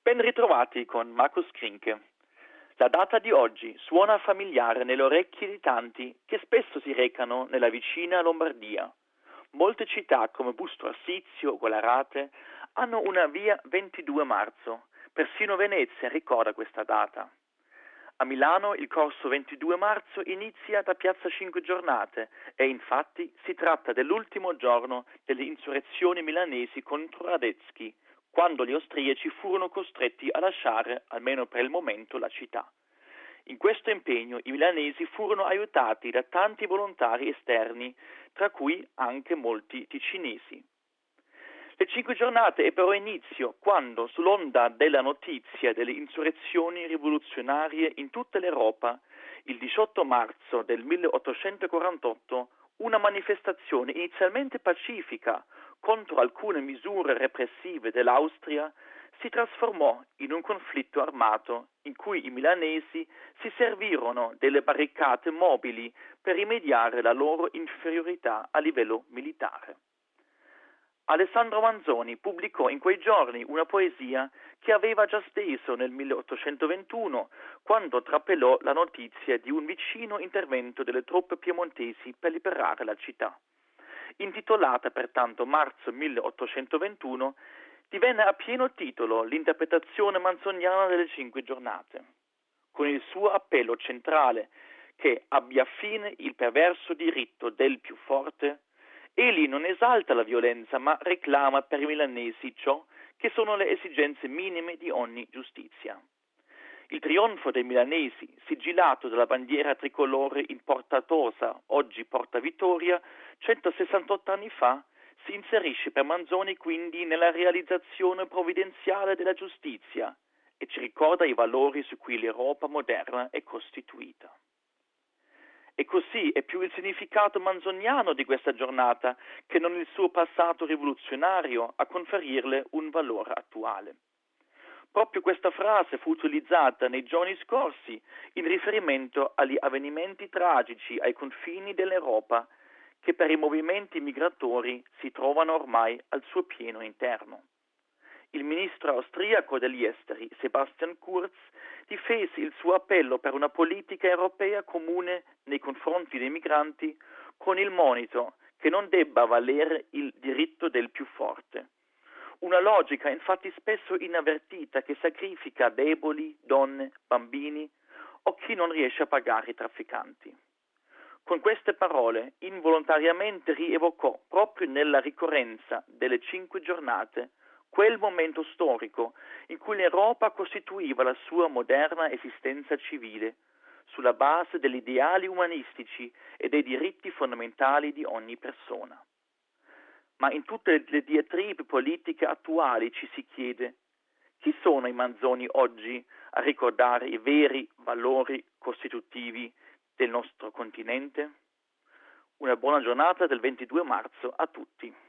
Ben ritrovati con Marcus Krinke. La data di oggi suona familiare nelle orecchie di tanti che spesso si recano nella vicina Lombardia. Molte città come Busto Arsizio o Gallarate hanno una via 22 marzo, persino Venezia ricorda questa data. A Milano il corso 22 marzo inizia da Piazza Cinque Giornate e infatti si tratta dell'ultimo giorno delle insurrezioni milanesi contro Radetzky, quando gli austriaci furono costretti a lasciare, almeno per il momento, la città. In questo impegno i milanesi furono aiutati da tanti volontari esterni, tra cui anche molti ticinesi. Le Cinque Giornate ebbero inizio quando, sull'onda della notizia delle insurrezioni rivoluzionarie in tutta l'Europa, il 18 marzo del 1848, una manifestazione inizialmente pacifica contro alcune misure repressive dell'Austria si trasformò in un conflitto armato in cui i milanesi si servirono delle barricate mobili per rimediare la loro inferiorità a livello militare. Alessandro Manzoni pubblicò in quei giorni una poesia che aveva già steso nel 1821, quando trapelò la notizia di un vicino intervento delle truppe piemontesi per liberare la città. Intitolata pertanto Marzo 1821, divenne a pieno titolo l'interpretazione manzoniana delle Cinque Giornate, con il suo appello centrale che abbia fine il perverso diritto del più forte. Egli non esalta la violenza, ma reclama per i milanesi ciò che sono le esigenze minime di ogni giustizia. Il trionfo dei milanesi, sigillato dalla bandiera tricolore in Porta Tosa, oggi Porta Vittoria, 168 anni fa, si inserisce per Manzoni quindi nella realizzazione provvidenziale della giustizia e ci ricorda i valori su cui l'Europa moderna è costituita. E così è più il significato manzoniano di questa giornata che non il suo passato rivoluzionario a conferirle un valore attuale. Proprio questa frase fu utilizzata nei giorni scorsi in riferimento agli avvenimenti tragici ai confini dell'Europa che per i movimenti migratori si trovano ormai al suo pieno interno. Il ministro austriaco degli esteri, Sebastian Kurz, difese il suo appello per una politica europea comune nei confronti dei migranti con il monito che non debba valere il diritto del più forte. Una logica infatti spesso inavvertita che sacrifica deboli, donne, bambini o chi non riesce a pagare i trafficanti. Con queste parole involontariamente rievocò proprio nella ricorrenza delle Cinque Giornate quel momento storico in cui l'Europa costituiva la sua moderna esistenza civile, sulla base degli ideali umanistici e dei diritti fondamentali di ogni persona. Ma in tutte le diatribe politiche attuali ci si chiede: chi sono i Manzoni oggi a ricordare i veri valori costitutivi del nostro continente? Una buona giornata del 22 marzo a tutti.